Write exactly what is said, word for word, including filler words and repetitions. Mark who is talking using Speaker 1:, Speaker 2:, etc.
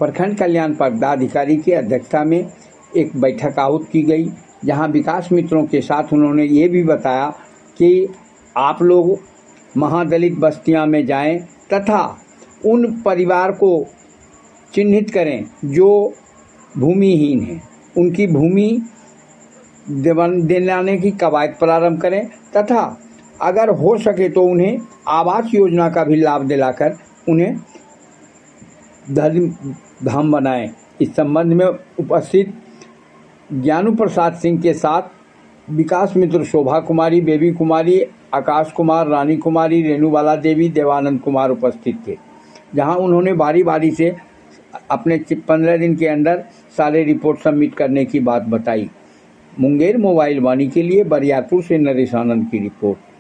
Speaker 1: प्रखंड कल्याण पदाधिकारी की अध्यक्षता में एक बैठक आहूत की गई, जहां विकास मित्रों के साथ उन्होंने ये भी बताया कि आप लोग महादलित बस्तियां में जाएं तथा उन परिवार को चिन्हित करें जो भूमिहीन हैं, उनकी भूमि दिलाने की कवायद प्रारंभ करें तथा अगर हो सके तो उन्हें आवास योजना का भी लाभ दिलाकर उन्हें धर्म धाम बनाएं। इस संबंध में उपस्थित ज्ञानू प्रसाद सिंह के साथ विकास मित्र शोभा कुमारी, बेबी कुमारी, आकाश कुमार, रानी कुमारी, रेणुबाला देवी, देवानंद कुमार उपस्थित थे, जहां उन्होंने बारी बारी से अपने पंद्रह दिन के अंदर सारे रिपोर्ट सबमिट करने की बात बताई। मुंगेर मोबाइल वाणी के लिए बरियारपुर से नरेश आनंद की रिपोर्ट।